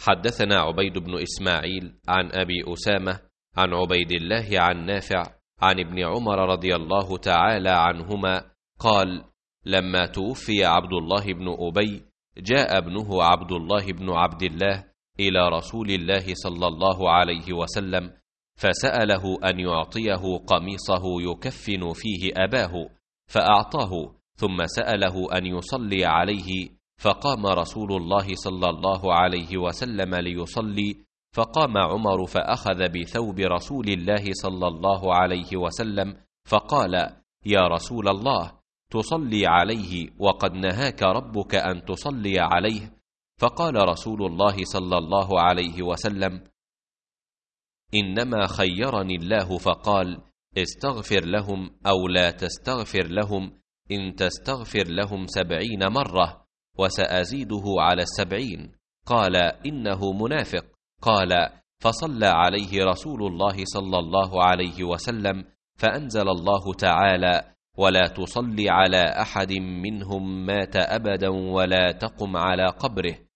حدثنا عبيد بن إسماعيل عن أبي أسامة عن عبيد الله عن نافع عن ابن عمر رضي الله تعالى عنهما قال: لما توفي عبد الله بن أبي جاء ابنه عبد الله بن عبد الله إلى رسول الله صلى الله عليه وسلم فسأله أن يعطيه قميصه يكفن فيه أباه، فأعطاه، ثم سأله أن يصلي عليه، فقام رسول الله صلى الله عليه وسلم ليصلي، فقام عمر فأخذ بثوب رسول الله صلى الله عليه وسلم فقال: يا رسول الله، تصلي عليه وقد نهاك ربك أن تصلي عليه. فقال رسول الله صلى الله عليه وسلم: إنما خيرني الله فقال: استغفر لهم أو لا تستغفر لهم، إن تستغفر لهم 70 مرة وسأزيده على 70. قال: إنه منافق. قال: فصلى عليه رسول الله صلى الله عليه وسلم، فأنزل الله تعالى: ولا تصلي على أحد منهم مات أبدا ولا تقم على قبره.